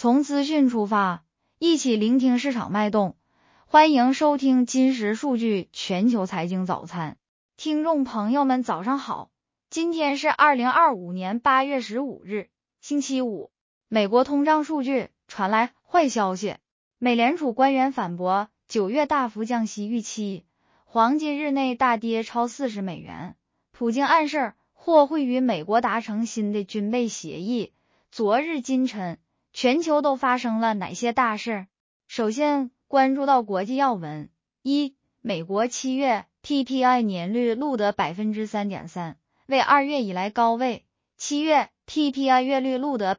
从资讯出发，一起聆听市场脉动。欢迎收听金石数据全球财经早餐。听众朋友们早上好，今天是2025年8月15日，星期五。美国通胀数据传来坏消息，美联储官员反驳9月大幅降息预期，黄金日内大跌超40美元。普京暗示或会与美国达成新的军备协议。昨日今晨，全球都发生了哪些大事？首先关注到国际要闻。一、美国7月 PPI 年率录得 3.3%， 为2月以来高位。7月 PPI 月率录得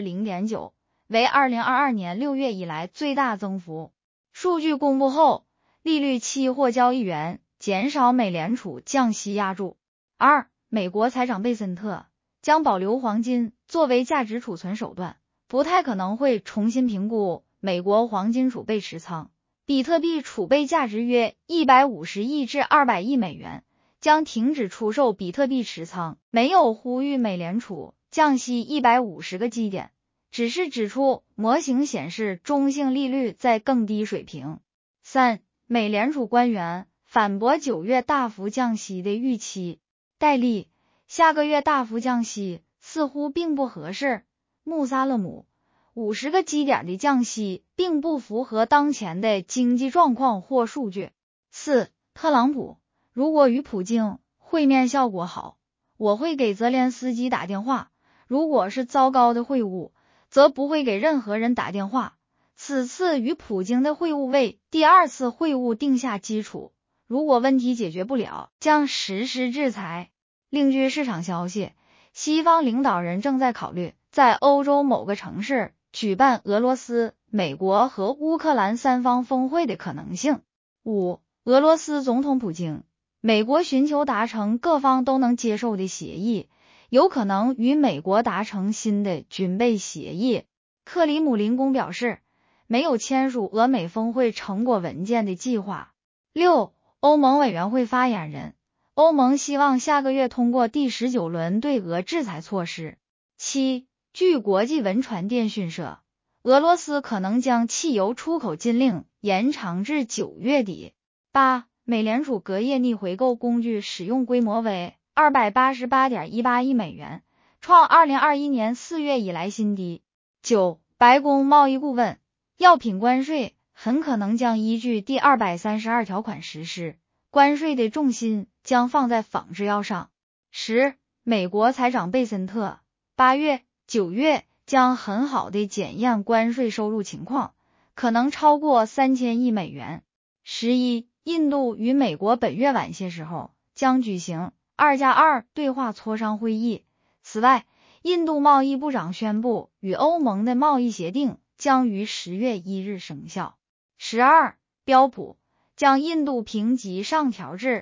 0.9%， 为2022年6月以来最大增幅。数据公布后，利率期货交易员减少美联储降息压注。二、美国财长贝森特将保留黄金作为价值储存手段，不太可能会重新评估美国黄金储备持仓。比特币储备价值约150亿至200亿美元，将停止出售比特币持仓。没有呼吁美联储降息150个基点，只是指出模型显示中性利率在更低水平。三、美联储官员反驳9月大幅降息的预期。戴利，下个月大幅降息似乎并不合适。穆萨勒姆，50个基点的降息并不符合当前的经济状况或数据。四、特朗普，如果与普京会面效果好，我会给泽连斯基打电话，如果是糟糕的会晤，则不会给任何人打电话。此次与普京的会晤为第二次会晤定下基础，如果问题解决不了，将实施制裁。另据市场消息，西方领导人正在考虑在欧洲某个城市举办俄罗斯、美国和乌克兰三方峰会的可能性。五、俄罗斯总统普京，美国寻求达成各方都能接受的协议，有可能与美国达成新的军备协议。克里姆林宫表示，没有签署俄美峰会成果文件的计划。六、欧盟委员会发言人，欧盟希望下个月通过第19轮对俄制裁措施。七、据国际文传电讯社，俄罗斯可能将汽油出口禁令延长至9月底。八、美联储隔夜逆回购工具使用规模为 288.18 亿美元，创2021年4月以来新低。九、白宫贸易顾问，药品关税很可能将依据第232条款实施，关税的重心将放在仿制药上。十、美国财长贝森特，8月、9月将很好的检验关税收入情况，可能超过3000亿美元。11、印度与美国本月晚些时候将举行2+2对话磋商会议。此外，印度贸易部长宣布与欧盟的贸易协定将于10月1日生效。12、标普将印度评级上调至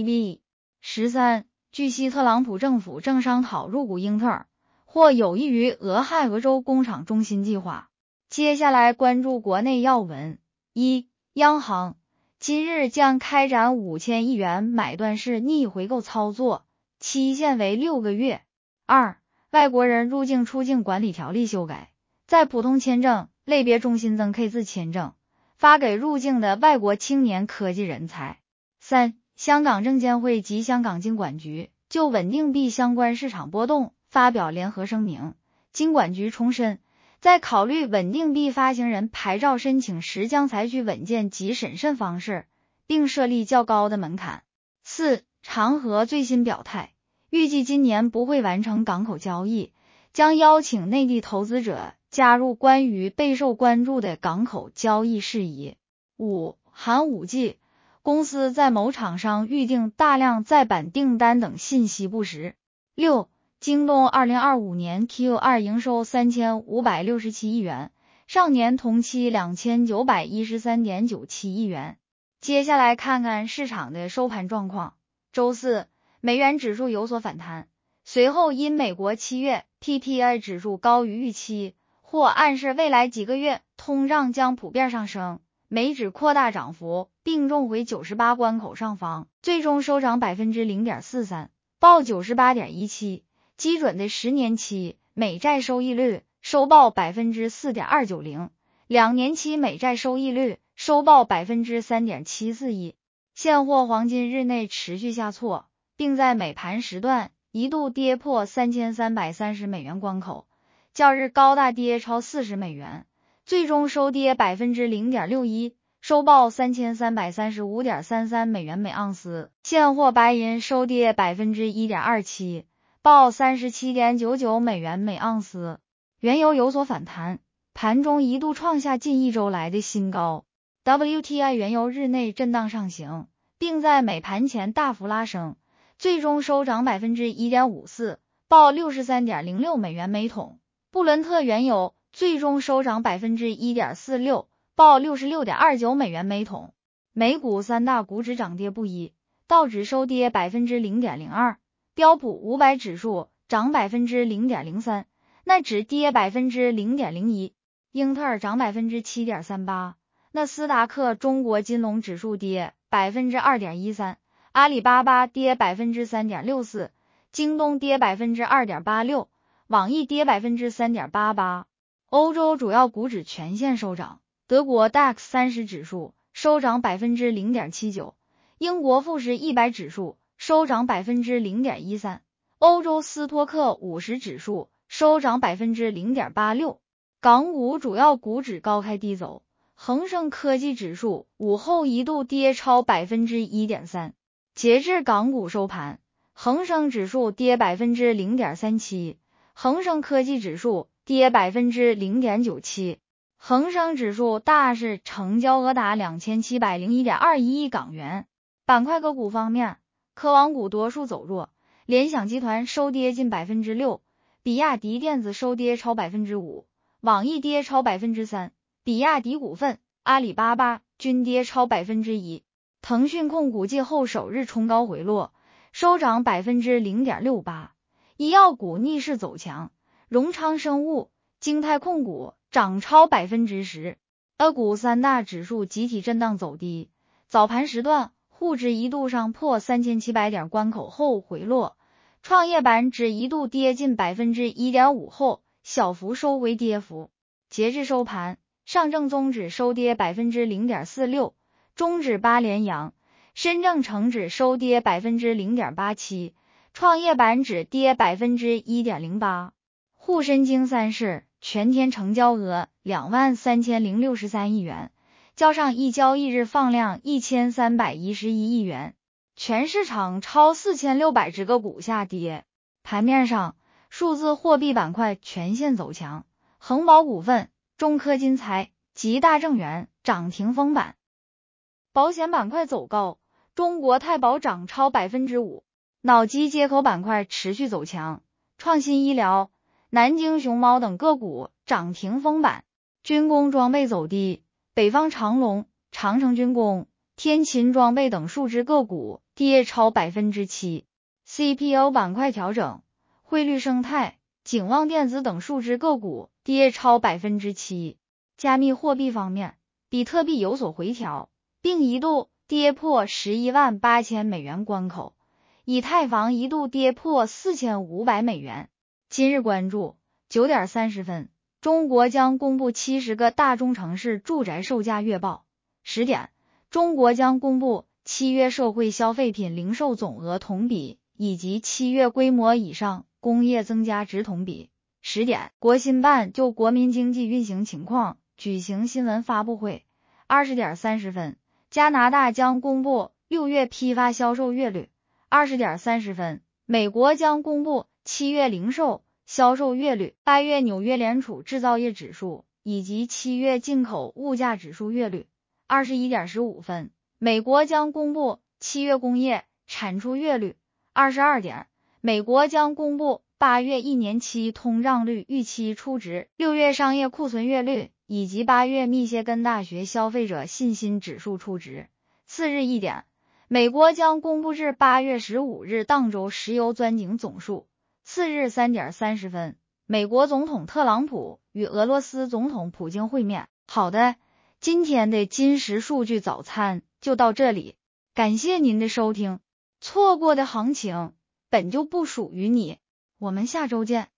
BBB。13、据悉特朗普政府正商讨入股英特尔，或有益于俄亥俄州工厂中心计划。接下来关注国内要闻。一、央行今日将开展5000亿元买断式逆回购操作，期限为6个月。二、外国人入境出境管理条例修改，在普通签证类别中新增 K 字签证，发给入境的外国青年科技人才。三、香港证监会及香港金管局就稳定币相关市场波动发表联合声明。金管局重申，在考虑稳定币发行人牌照申请时将采取稳健及审慎方式，并设立较高的门槛。四、长和最新表态，预计今年不会完成港口交易，将邀请内地投资者加入关于备受关注的港口交易事宜。五、寒武纪，公司在某厂商预定大量再版订单等信息不实。六、京东2025年 Q2 营收3567亿元，上年同期2913.97亿元。接下来看看市场的收盘状况。周四，美元指数有所反弹，随后因美国7月 PPI 指数高于预期，或暗示未来几个月通胀将普遍上升，美指扩大涨幅，并重回98关口上方，最终收涨 0.43%， 报 98.17。基准的10年期美债收益率收报 4.290%， 2年期美债收益率收报 3.741%。现货黄金日内持续下挫，并在美盘时段一度跌破3330美元关口，较日高大跌超40美元，最终收跌 0.61%， 收报 3335.33 美元每盎司。现货白银收跌 1.27%， 报 37.99 美元每盎司。原油有所反弹，盘中一度创下近一周来的新高。WTI 原油日内震荡上行，并在美盘前大幅拉升，最终收涨 1.54%， 报 63.06 美元每桶。布伦特原油最终收涨 1.46%， 报 66.29 美元每桶。美股三大股指涨跌不一，道指收跌 0.02%， 标普500指数涨 0.03%， 纳指跌 0.01%， 英特尔涨 7.38%， 纳斯达克中国金龙指数跌 2.13%， 阿里巴巴跌 3.64%， 京东跌 2.86%， 网易跌 3.88%。 欧洲主要股指全线收涨，德国 DAX 30指数收涨 0.79%， 英国富时100指数收涨 0.13%， 欧洲斯托克50指数收涨 0.86%。 港股主要股指高开低走，恒生科技指数午后一度跌超 1.3%， 截至港股收盘，恒生指数跌 0.37%， 恒生科技指数跌 0.97%。 恒生指数大市成交额达 2701.21 亿港元。板块个股方面，科网股多数走弱，联想集团收跌近 6%， 比亚迪电子收跌超 5%， 网易跌超 3%， 比亚迪股份、阿里巴巴均跌超 1%。 腾讯控股继后首日冲高回落，收涨 0.68%。 医药股逆势走强，荣昌生物、京泰控股涨超 10%。 A 股三大指数集体震荡走低，早盘时段沪指一度上破3700点关口后回落，创业板指一度跌近 1.5% 后小幅收回跌幅。截至收盘，上证综指收跌 0.46%， 中指8连阳，深证成指收跌 0.87%， 创业板指跌 1.08%。 沪深京三市全天成交额 23,063 亿元，较上一交易日放量 1311亿元，全市场超4600只个股下跌。盘面上，数字货币板块全线走强，恒宝股份、中科金财、吉大证券涨停封板。保险板块走高，中国太保涨超 5%， 脑机接口板块持续走强，创新医疗、南京熊猫等个股涨停封板。军工装备走低，北方长龙、长城军工、天勤装备等数只个股跌超 7%。 CPU 板块调整，汇率生态、景旺电子等数只个股跌超 7%。 加密货币方面，比特币有所回调，并一度跌破118000美元关口，以太坊一度跌破4500美元。今日关注9点30分，中国将公布70个大中城市住宅售价月报。10点，中国将公布7月社会消费品零售总额同比以及7月规模以上工业增加值同比。10点，国新办就国民经济运行情况举行新闻发布会。20点30分，加拿大将公布6月批发销售月率。20点30分，美国将公布7月零售销售月率、8月纽约联储制造业指数以及7月进口物价指数月率。21点15分，美国将公布7月工业产出月率。22点，美国将公布8月1年期通胀率预期初值、6月商业库存月率以及8月密歇根大学消费者信心指数初值。次日1点，美国将公布至8月15日当周石油钻井总数。次日3点30分，美国总统特朗普与俄罗斯总统普京会面。好的，今天的金石数据早餐就到这里，感谢您的收听。错过的行情本就不属于你，我们下周见。